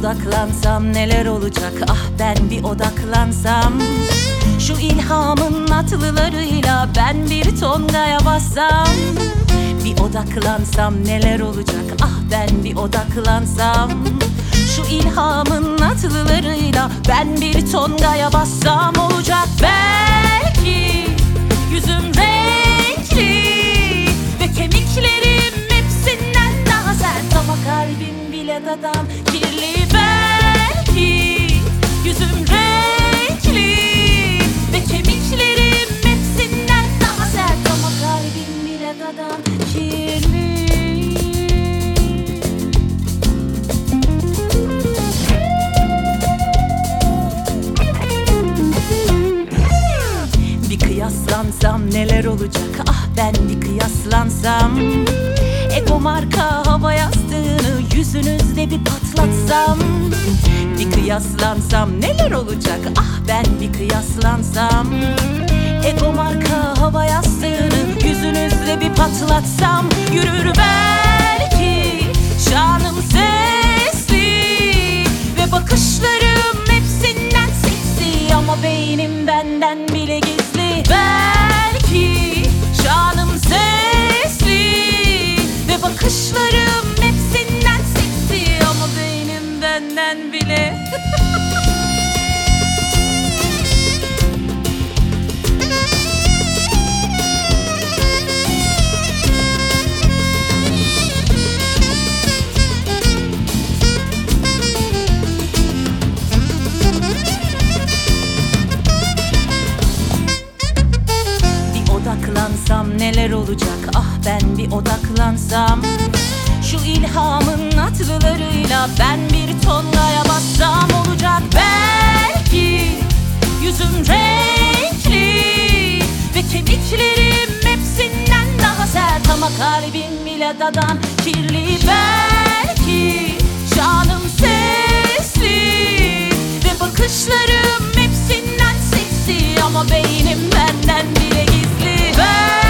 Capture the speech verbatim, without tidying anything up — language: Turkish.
odaklansam neler olacak, ah ben bir odaklansam. Şu ilhamın atlılarıyla ben bir tongaya bassam. Bir odaklansam neler olacak, ah ben bir odaklansam. Şu ilhamın atlılarıyla ben bir tongaya bassam. Olacak belki yüzüm renkli ve kemiklerim hepsinden daha sert, ama kalbim bile dadan kirli. Belki yüzüm renkli ve kemiklerim hepsinden daha sert, ama kalbim bile dadan kirli. Bir kıyaslansam neler olacak, ah ben bir kıyaslansam. Ego marka hava yastığını yüzünüzde bir patlatsam. Bir kıyaslansam neler olacak, ah ben bir kıyaslansam. Ego marka hava yastığını yüzünüzde bir patlatsam. Yürür belki şanım sesli ve bakışlarım hepsinden seksi, ama beynim benden bile gizli. Belki şanım sesli ve bakışlarım hepsinden seksi, ama beynim benden bile odaklansam neler olacak, ah ben bir odaklansam. Şu ilhamın atlılarıyla ben bir tongaya bassam. Olacak belki yüzüm renkli ve kemiklerim hepsinden daha sert, ama kalbim bile dadan kirli. Belki şanım sesli ve bakışlarım hepsinden seksi, ama beynim benden bile gizli. Ben